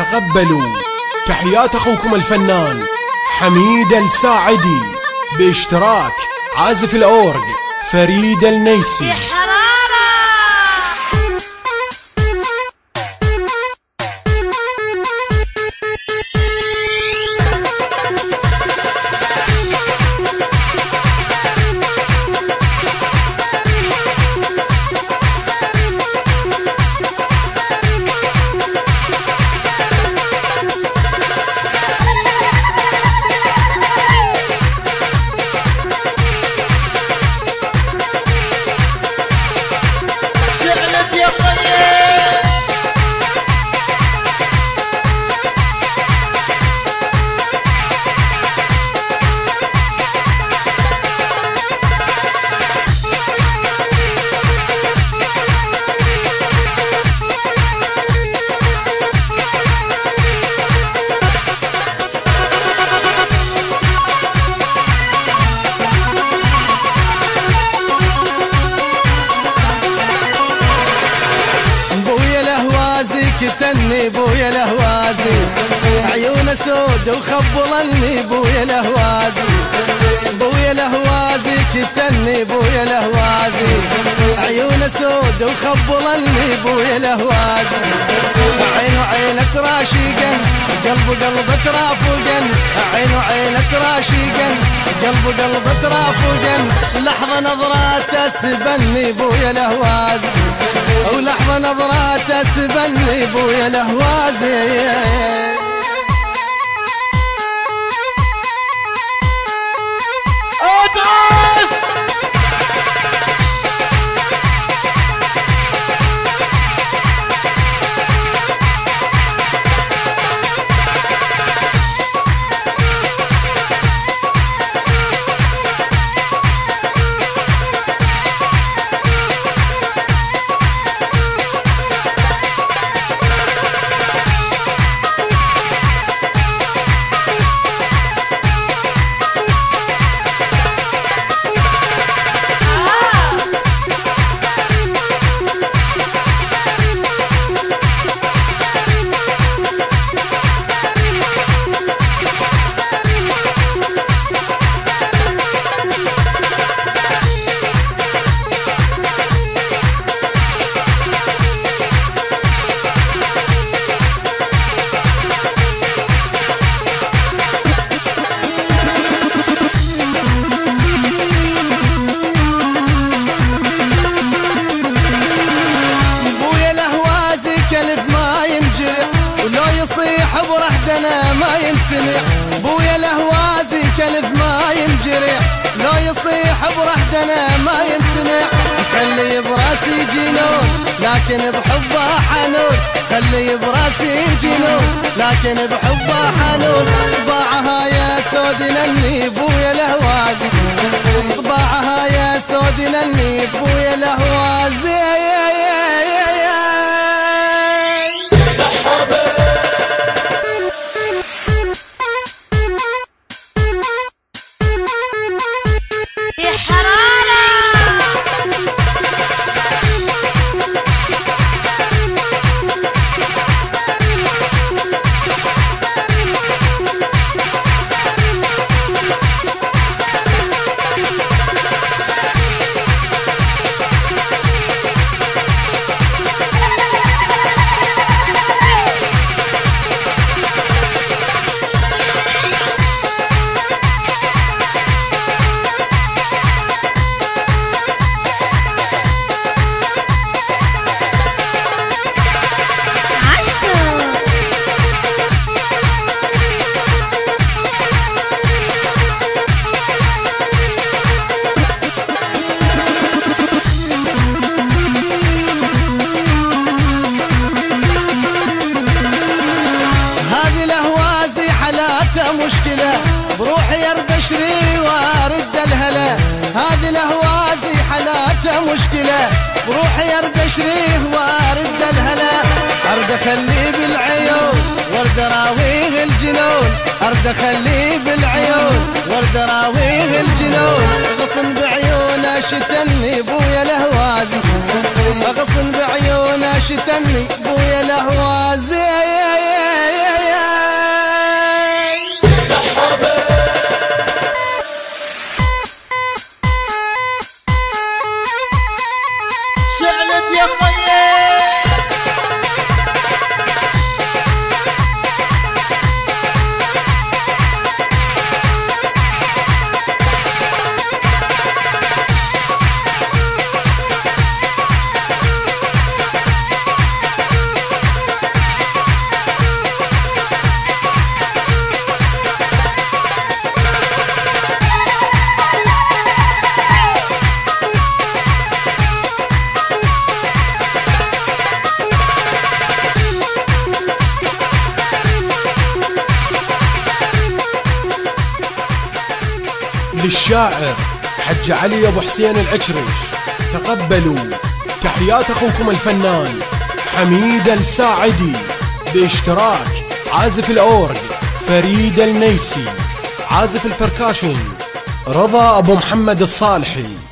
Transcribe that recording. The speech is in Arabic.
تقبلوا تحيات أخوكم الفنان حميد الساعدي باشتراك عازف الأورج فريد النيسي. كتني بويا الهوازي عيونه سود وخبلني بويا الهوازي بويا الهوازي كتني بويا الهوازي عيونه سود وخبلني بويا الهوازي عين وعين تراشقا قلب ترافقا عين وعين تراشقا قلب ترافقا لحظة نظرات تسبني بويا الهوازي ولحظة نظرات تسبني بويا الهوازي يصيح برحدنا ما ينسمع بويا الهوازي كلب ما ينجرع لو يصيح برحدنا ما ينسمع خلي براسي جنون لكن بحبه حنون خلي براسي جنون لكن بحبه حنون طباعها يا سود نني بويا الهوازي طباعها يا سود نني بويا الهوازي مشكلة بروحي ارد اشري وارد الهلا هذه الهوازي حالاته مشكلة بروحي ارد اشريه وارد الهلا ارد اخليه بالعيون وارد اراويه الجنون ارد اخليه بالعيون وارد اراويه الجنون غصن بعيونه شتني بويا الهوازي غصن بعيونه شتني بويا الهوازي الشاعر حج علي ابو حسين العكرش. تقبلوا تحيات اخوكم الفنان حميد الساعدي باشتراك عازف الاورج فريد النيسي، عازف البركاشن رضا ابو محمد الصالحي.